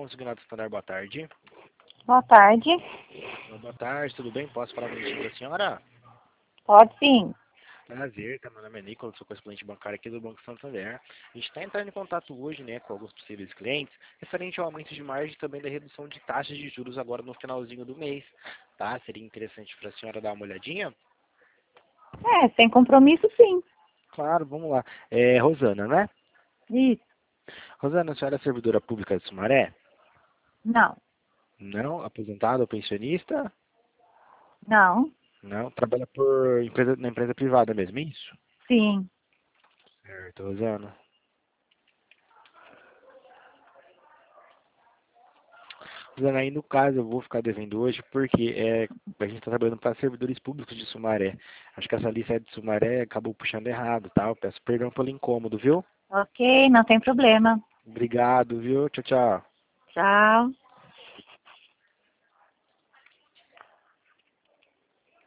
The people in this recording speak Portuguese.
Consignado Standard, boa tarde. Boa tarde. Boa tarde, tudo bem? Posso falar com a senhora? Pode sim. Prazer, tá? Meu nome é Nicolas, sou correspondente bancário aqui do Banco Santander. A gente está entrando em contato hoje, né, com alguns possíveis clientes, referente ao aumento de margem e também da redução de taxas de juros agora no finalzinho do mês, tá? Seria interessante para a senhora dar uma olhadinha? Sem compromisso, sim. Claro, vamos lá. É Rosana, né? Isso. Rosana, a senhora é servidora pública de Sumaré? Não. Não? Aposentada ou pensionista? Não. Não? Trabalha por empresa, na empresa privada mesmo, é isso? Sim. Certo, Rosana. Rosana, aí no caso eu vou ficar devendo hoje porque a gente está trabalhando para servidores públicos de Sumaré. Acho que essa lista de Sumaré acabou puxando errado, tá? Eu peço perdão pelo incômodo, viu? Ok, não tem problema. Obrigado, viu? Tchau, tchau. Tchau.